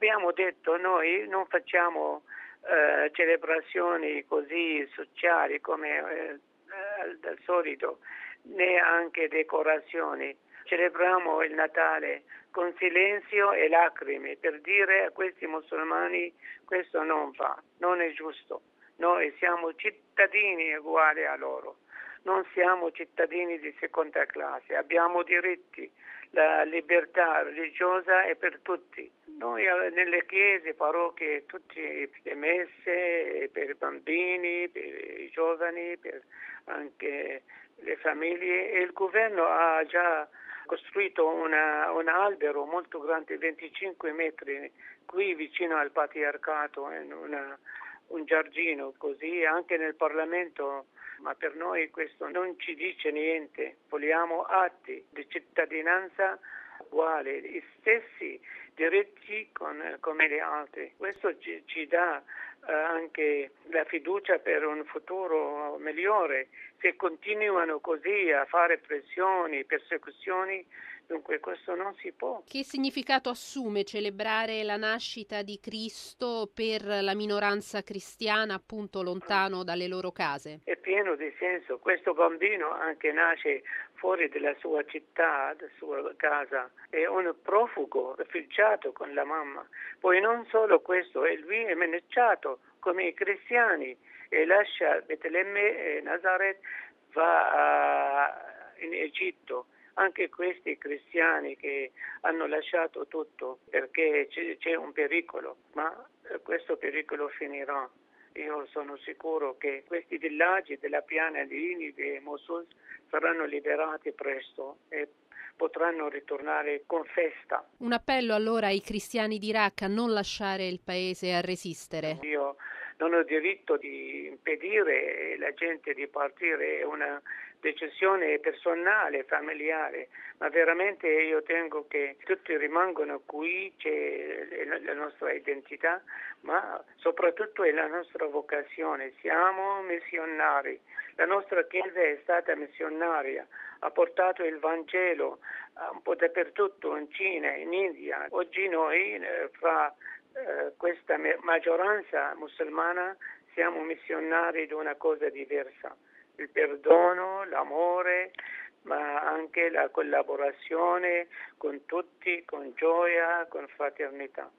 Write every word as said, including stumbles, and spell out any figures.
abbiamo detto noi non facciamo eh, celebrazioni così sociali come eh, eh, dal solito, né anche decorazioni. Celebriamo il Natale con silenzio e lacrime per dire a questi musulmani questo non va, non è giusto. Noi siamo cittadini uguali a loro, non siamo cittadini di seconda classe, abbiamo diritti, la libertà religiosa è per tutti. Noi nelle chiese, parrocchie, tutte le messe per i bambini, per i giovani, per anche le famiglie, e il governo ha già costruito una, un albero molto grande, venticinque metri, qui vicino al patriarcato, in una, un giardino così, anche nel Parlamento, ma per noi questo non ci dice niente. Vogliamo atti di cittadinanza uguali, gli stessi diritti con, come gli altri. Questo ci, ci dà eh, anche la fiducia per un futuro migliore. Se continuano così a fare pressioni, persecuzioni, dunque questo non si può. Che significato assume celebrare la nascita di Cristo per la minoranza cristiana appunto lontano dalle loro case? È pieno di senso. Questo bambino anche nasce fuori dalla sua città, dalla sua casa, è un profugo, rifugiato con la mamma. Poi non solo questo, e lui è minacciato come i cristiani e lascia Betlemme e Nazareth, va a, in Egitto. Anche questi cristiani che hanno lasciato tutto perché c'è, c'è un pericolo, ma questo pericolo finirà. Io sono sicuro che questi villaggi della piana di Ninive e Mosul saranno liberati presto e potranno ritornare con festa. Un appello allora ai cristiani d'Iraq a non lasciare il paese e a resistere. Io non ho diritto di impedire la gente di partire, è una decisione personale, familiare, ma veramente io tengo che tutti rimangano qui, c'è la nostra identità, ma soprattutto è la nostra vocazione. Siamo missionari, la nostra Chiesa è stata missionaria, ha portato il Vangelo un po' dappertutto, in Cina, in India. Oggi noi fra eh, questa maggioranza musulmana siamo missionari di una cosa diversa. Il perdono, l'amore, ma anche la collaborazione con tutti, con gioia, con fraternità.